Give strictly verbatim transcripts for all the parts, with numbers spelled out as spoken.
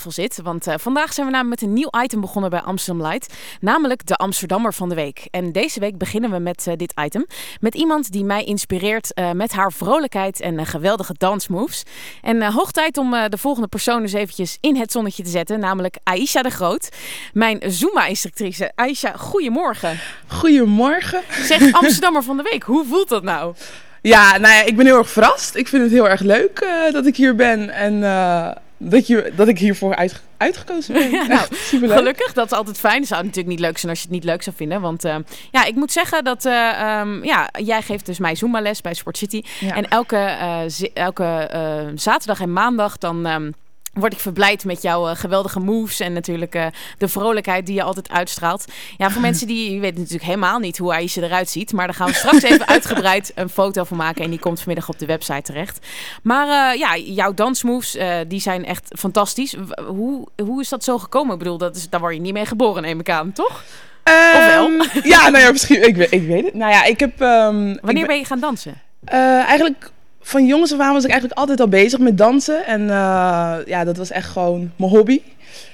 Zit, want uh, vandaag zijn we namelijk met een nieuw item begonnen bij Amsterdam Light, namelijk de Amsterdammer van de week. En deze week beginnen we met uh, dit item, met iemand die mij inspireert uh, met haar vrolijkheid en uh, geweldige dansmoves. En uh, hoog tijd om uh, de volgende persoon eens eventjes in het zonnetje te zetten, namelijk Aisha de Groot, mijn Zumba-instructrice. Aisha, goedemorgen. Goedemorgen. Zeg, Amsterdammer van de week, hoe voelt dat nou? Ja, nou ja, ik ben heel erg verrast. Ik vind het heel erg leuk uh, dat ik hier ben en uh, dat, je, dat ik hiervoor uit, uitgekozen ben. Ja, nou, superleuk. Gelukkig, dat is altijd fijn. Het zou natuurlijk niet leuk zijn als je het niet leuk zou vinden. Want uh, ja, ik moet zeggen dat uh, um, ja, jij geeft dus mij Zumba-les bij Sport City. Ja. En elke, uh, z- elke uh, zaterdag en maandag dan... Um, word ik verblijd met jouw uh, geweldige moves en natuurlijk uh, de vrolijkheid die je altijd uitstraalt. Ja, voor mensen die, je weet natuurlijk helemaal niet hoe Aisha eruit ziet, maar daar gaan we straks even uitgebreid een foto van maken en die komt vanmiddag op de website terecht. Maar uh, ja, jouw dansmoves, uh, die zijn echt fantastisch. W- hoe, hoe is dat zo gekomen? Ik bedoel, dat is, daar word je niet mee geboren, neem ik aan, toch? Um, of wel? Ja, nou ja, misschien, ik, ik weet het. Nou ja, ik heb... Um, Wanneer ik ben je gaan dansen? Uh, eigenlijk... Van jongens af aan was ik eigenlijk altijd al bezig met dansen. En uh, ja, dat was echt gewoon mijn hobby.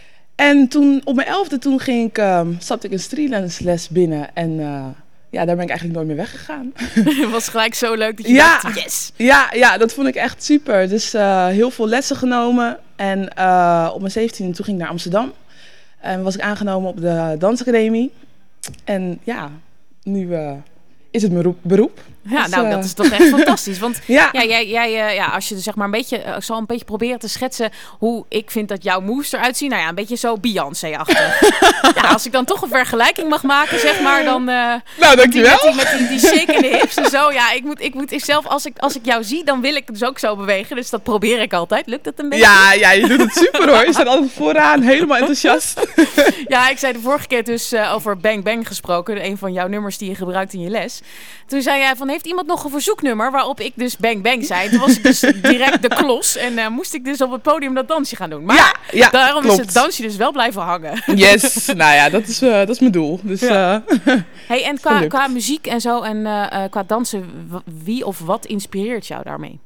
En toen, op mijn elfde, toen ging ik, uh, stapte ik een streetdance binnen. En uh, ja, daar ben ik eigenlijk nooit meer weggegaan. Het was gelijk zo leuk dat je ja, dacht, yes! Ja, ja, dat vond ik echt super. Dus uh, heel veel lessen genomen. En uh, op mijn zeventiende, toen ging ik naar Amsterdam. En was ik aangenomen op de dansacademie. En ja, nu... Uh, is het mijn beroep. Ja, dus, nou, uh... dat is toch echt fantastisch. Want ja. Ja, jij, jij, ja, als je dus zeg maar een beetje... Ik zal een beetje proberen te schetsen hoe ik vind dat jouw moves eruit zien. Nou ja, een beetje zo Beyoncé-achtig. Ja, als ik dan toch een vergelijking mag maken, zeg maar, dan... Uh, nou, dankjewel. Met die, met die, die shake in de hips en zo. Ja, ik moet, ik moet ik zelf, als ik, als ik jou zie, dan wil ik dus ook zo bewegen. Dus dat probeer ik altijd. Lukt dat een beetje? Ja, ja, je doet het super hoor. Je staat altijd vooraan, helemaal enthousiast. Ja, ik zei de vorige keer dus uh, over Bang Bang gesproken. Een van jouw nummers die je gebruikt in je les. Toen zei jij van, heeft iemand nog een verzoeknummer? Waarop ik dus Bang Bang zei. Toen was ik dus direct de klos. En uh, moest ik dus op het podium dat dansje gaan doen. Maar ja, ja, daarom klopt. is het dansje dus wel blijven hangen. Yes, nou ja, dat is, uh, dat is mijn doel. Dus, ja. uh, hey, en qua, qua muziek en zo en uh, uh, qua dansen, wie of wat inspireert jou daarmee?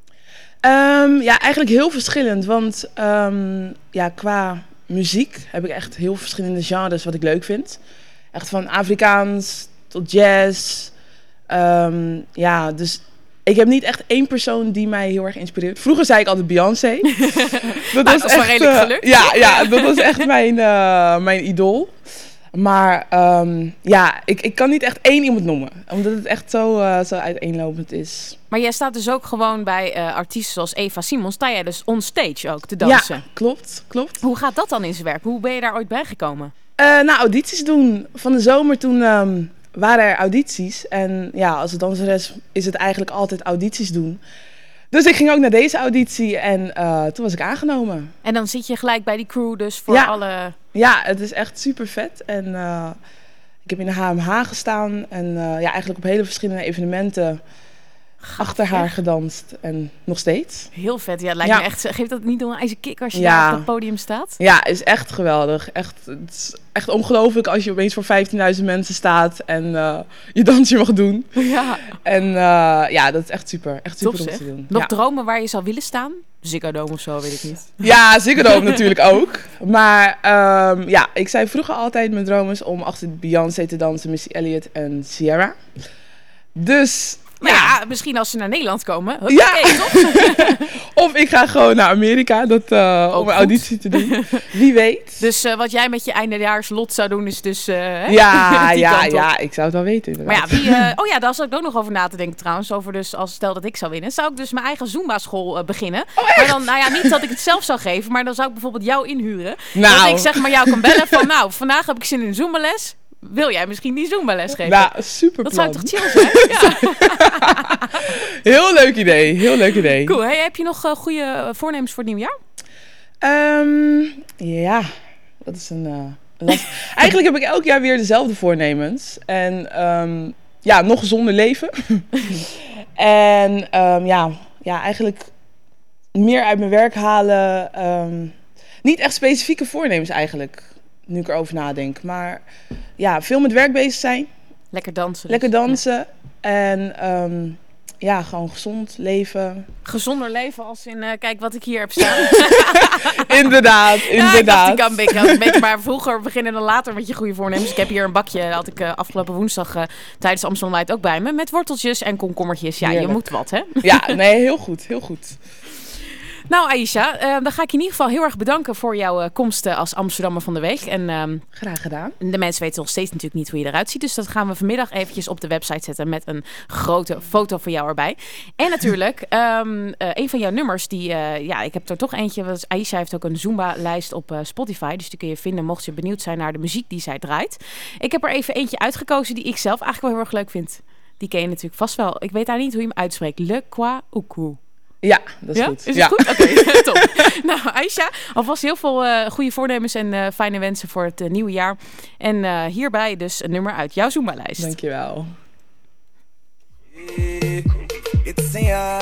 Um, ja, eigenlijk heel verschillend. Want um, ja, qua muziek heb ik echt heel verschillende genres wat ik leuk vind. Echt van Afrikaans tot jazz. Um, ja, dus ik heb niet echt één persoon die mij heel erg inspireert. Vroeger zei ik altijd Beyoncé. Dat, nou, was dat is echt, redelijk gelukt. Uh, ja, ja, dat was echt mijn, uh, mijn idool. Maar um, ja, ik, ik kan niet echt één iemand noemen. Omdat het echt zo, uh, zo uiteenlopend is. Maar jij staat dus ook gewoon bij uh, artiesten zoals Eva Simons. Sta jij dus on stage ook te dansen? Ja, klopt, klopt. Hoe gaat dat dan in zijn werk? Hoe ben je daar ooit bij gekomen? Uh, nou, audities doen. Van de zomer toen um, waren er audities. En ja, als danseres is het eigenlijk altijd audities doen. Dus ik ging ook naar deze auditie en uh, toen was ik aangenomen. En dan zit je gelijk bij die crew dus voor ja. alle... Ja, het is echt super vet. En uh, ik heb in de H M H gestaan en uh, ja, eigenlijk op hele verschillende evenementen Gaaf, achter haar echt gedanst. En nog steeds. Heel vet. Ja, het lijkt ja. me echt... Geeft dat niet een ijzer kick als je ja. daar op het podium staat? Ja, is echt geweldig. Echt, het is echt ongelooflijk als je opeens voor vijftienduizend mensen staat en uh, je dansje mag doen. Ja. En uh, ja, dat is echt super. Echt super Tof, om zeg. te doen. Nog ja. dromen waar je zou willen staan? Ziggo Dome of zo, weet ik niet. Ja, Ziggo Dome natuurlijk ook. Maar um, ja, ik zei vroeger altijd mijn droom is om achter Beyoncé te dansen, Missy Elliott en Ciara. Dus... Maar ja. ja, misschien als ze naar Nederland komen. Hup, ja. Okay, toch? Of ik ga gewoon naar Amerika dat, uh, om een auditie te doen. Wie weet. Dus uh, wat jij met je eindejaarslot zou doen is dus... Uh, ja, ja, ja, ik zou het wel weten inderdaad. Maar ja, wie, uh, oh ja, daar zat ik ook nog over na te denken trouwens. Over dus, als stel dat ik zou winnen, zou ik dus mijn eigen Zumba-school uh, beginnen. Oh, echt? Maar dan, nou ja, niet dat ik het zelf zou geven, maar dan zou ik bijvoorbeeld jou inhuren. Nou. Dat ik zeg maar jou kan bellen van, nou, vandaag heb ik zin in een Zumba-les. Wil jij misschien die Zumba-les geven? Nou, super Dat plan. zou toch chill zijn? Ja. Heel leuk idee, heel leuk idee. Cool. Hey, heb je nog uh, goede voornemens voor het nieuwjaar? Um, ja, dat is een... Uh, last... Eigenlijk heb ik elk jaar weer dezelfde voornemens. En um, ja, nog gezonder leven. en um, ja, ja, eigenlijk meer uit mijn werk halen. Um, niet echt specifieke voornemens eigenlijk. Nu ik erover nadenk. Maar ja, veel met werk bezig zijn. Lekker dansen. Dus. Lekker dansen. Ja. En um, ja, gewoon gezond leven. Gezonder leven als in, uh, kijk wat ik hier heb staan. inderdaad, inderdaad. Ja, ik dacht, ik kan een beetje, maar vroeger beginnen dan later met je goede voornemens. Ik heb hier een bakje, dat had ik uh, afgelopen woensdag uh, tijdens Amsterdam Light ook bij me. Met worteltjes en komkommertjes. Ja, Heerlijk. Je moet wat, hè? Ja, nee, heel goed, heel goed. Nou, Aisha, uh, dan ga ik je in ieder geval heel erg bedanken voor jouw uh, komst uh, als Amsterdammer van de week. En, um, Graag gedaan. De mensen weten nog steeds natuurlijk niet hoe je eruit ziet. Dus dat gaan we vanmiddag eventjes op de website zetten met een grote foto van jou erbij. En natuurlijk, um, uh, een van jouw nummers, die, uh, ja, ik heb er toch eentje. Want Aisha heeft ook een Zumba-lijst op uh, Spotify. Dus die kun je vinden mocht je benieuwd zijn naar de muziek die zij draait. Ik heb er even eentje uitgekozen die ik zelf eigenlijk wel heel erg leuk vind. Die ken je natuurlijk vast wel. Ik weet daar niet hoe je hem uitspreekt. Le Kwa Uku. Ja, dat is ja? goed. Is het ja. goed? Oké, okay, top. Nou, Aisha, alvast heel veel uh, goede voornemens en uh, fijne wensen voor het uh, nieuwe jaar. En uh, hierbij dus een nummer uit jouw Zumba-lijst. Dankjewel.